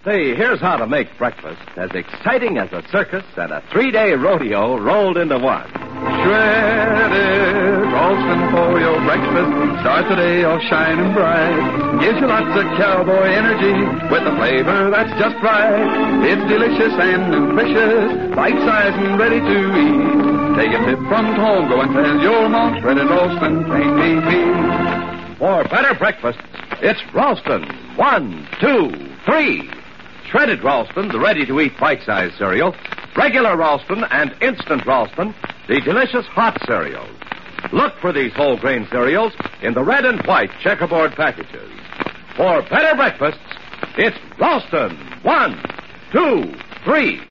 Say, here's how to make breakfast as exciting as a circus and a 3-day rodeo rolled into one. Shredded Ralston for your breakfast. Start the day off shining bright. Gives you lots of cowboy energy with a flavor that's just right. It's delicious and nutritious, bite-sized and ready to eat. Take a tip from home, go and tell your mom Shredded Ralston can't be beat. For better breakfasts, it's Ralston. 1, 2, 3. Shredded Ralston, the ready-to-eat bite-sized cereal. Regular Ralston and instant Ralston, the delicious hot cereals. Look for these whole grain cereals in the red and white checkerboard packages. For better breakfasts, it's Ralston. 1, 2, 3.